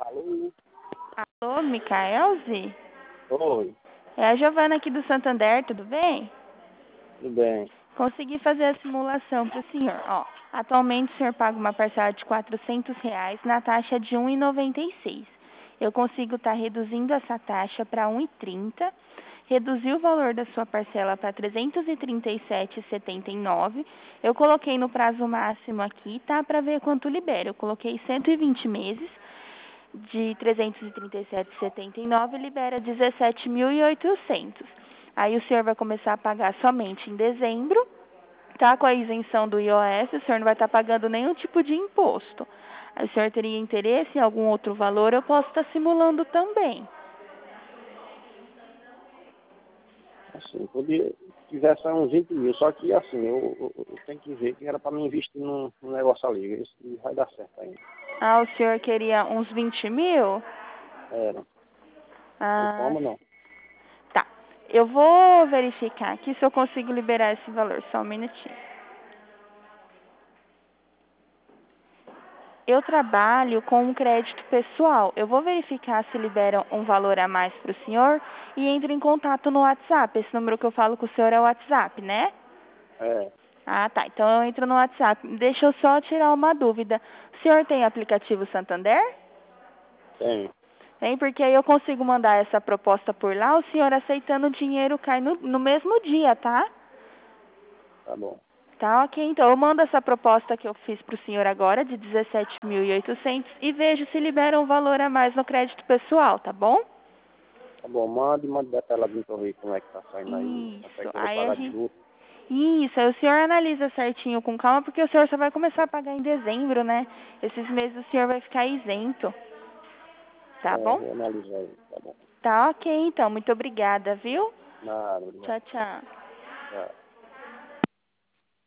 Alô? Alô, Micaelze? Oi, É a Giovana aqui do Santander, tudo bem? tudo bem? Consegui fazer a simulação para o senhor. Ó, atualmente o senhor paga uma parcela de R$ 400 na taxa de 1,96. Eu consigo estar reduzindo essa taxa para 1,30, reduzir o valor da sua parcela para 337,79. Eu coloquei no prazo máximo aqui, tá? Para ver quanto libera. Eu coloquei 120 meses de 337,79 libera 17.800. Aí o senhor vai começar a pagar somente em dezembro, tá? Com a isenção do IOS, o senhor não vai estar pagando nenhum tipo de imposto. Aí o senhor teria interesse em algum outro valor, eu posso estar simulando também. Assim, podia, tivesse uns 20 mil, só que assim, eu tenho que ver que era para me investir num negócio ali, isso vai dar certo ainda. Ah, o senhor queria uns 20 mil? Era, tem Ah, como não? tá. Eu vou verificar aqui se eu consigo liberar esse valor, só um minutinho. Eu trabalho com um crédito pessoal. Eu vou verificar se liberam um valor a mais para o senhor e entro em contato no WhatsApp. Esse número que eu falo com o senhor é o WhatsApp, né? É, Ah, tá. Então eu entro no WhatsApp. Deixa eu só tirar uma dúvida. O senhor tem aplicativo Santander? tem, Tem, porque aí eu consigo mandar essa proposta por lá. O senhor aceitando o dinheiro cai no mesmo dia, tá? tá bom. Tá, ok. Então eu mando essa proposta que eu fiz para o senhor agora, de 17.800, e vejo se libera um valor a mais no crédito pessoal, tá bom? Tá bom, manda detalhadinho pra eu ver como é que tá saindo aí, quanto é Isso. que eu vou Aí a pagar de gente. juros. Isso, aí o senhor analisa certinho com calma, porque o senhor só vai começar a pagar em dezembro, né? Esses meses o senhor vai ficar isento. Tá É, bom? vou analisar aí, tá bom. Tá ok, então. Muito obrigada, viu? Nada, obrigado. Tchau, tchau. Tchau.